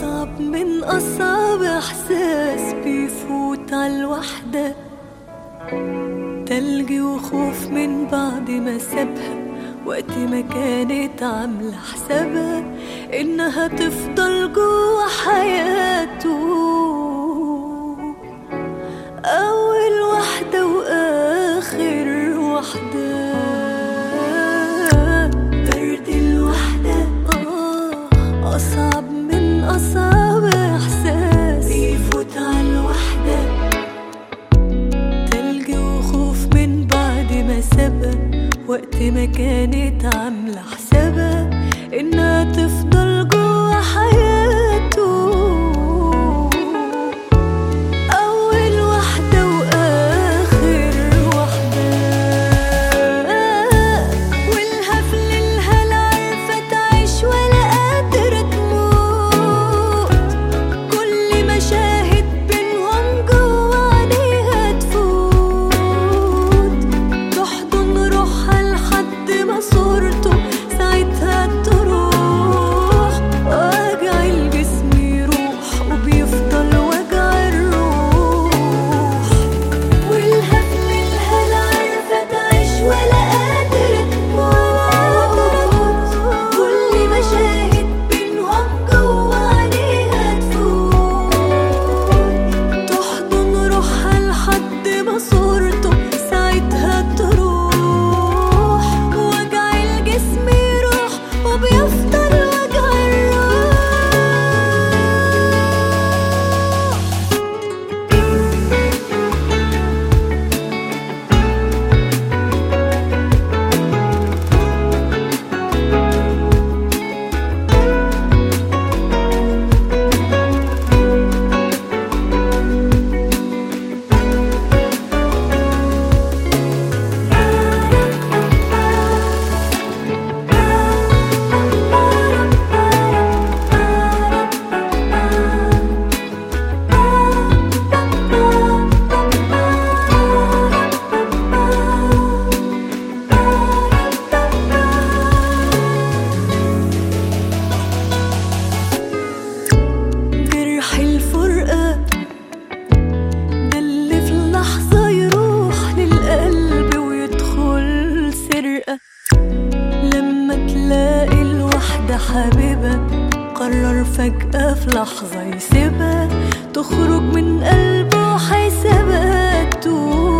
أصعب من أصعب إحساس بيفوت عالوحدة، تلج وخوف من بعد ما سابها، وقت ما كانت عاملة حسابها إنها تفضل جوا حياته. أول واحدة وآخر واحدة، برد الوحدة أصعب من أصعب إحساس بيفوت عالوحدة، تلج وخوف من بعد ما سابها، وقت ما كانت عاملة حسابها إنها تفضل جوا حياته. أول واحدة وآخر واحدة، والهفل الهلا عارفة تعيش ولا قادرة تموت، كل مشاهد بينهم جوا عينيها تفوت، تحضن روحها لحد ما صورته ساعتها تروح، وجع الجسم يروح وبيفضل وجع الروح. والهفل الهلا عارفة تعيش ولا قادرة تموت، كل مشاهد بينهم جوا عينيها تفوت، تحضن روحها لحد ما صورته ساعتها تروح، وجع الجسم يروح وبيفضل وجع الروح. جرح الفرقة ده اللي في لحظة يروح للقلب ويدخل سرقة، لما تلاقي الواحدة حبيبة قرر فجأة في لحظة يسيبها، تخرج من قلبه حساباته.